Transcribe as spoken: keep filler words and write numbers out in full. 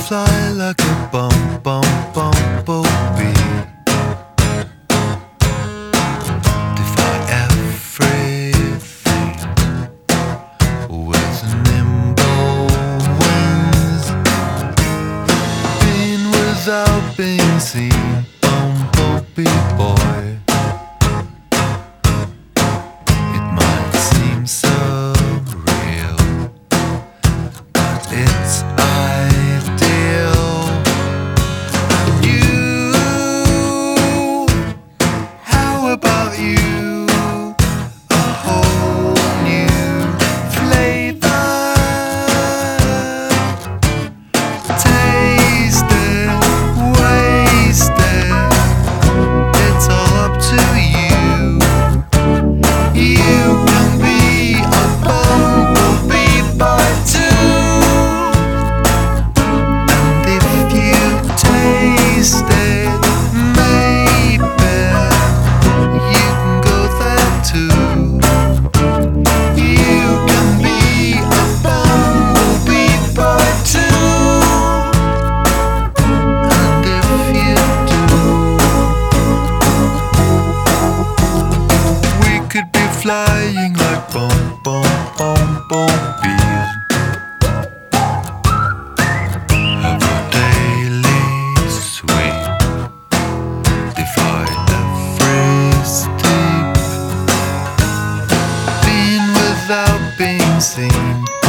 fly like a bum, bum, bumblebee. Defy everything with nimble wings. Being without being seen, bumblebee boy. It might seem surreal, but it's ideal. You, how about you? A whole new flavor. Taste it, waste it. It's all up to you. You can be a bumblebee boy too. And if you taste it, maybe you can go there too. You can be a bumblebee boy too. And if you do, we could be flying like bum, bum, bumblebees. Have a daily sweep, defy every steep. Being without being seen.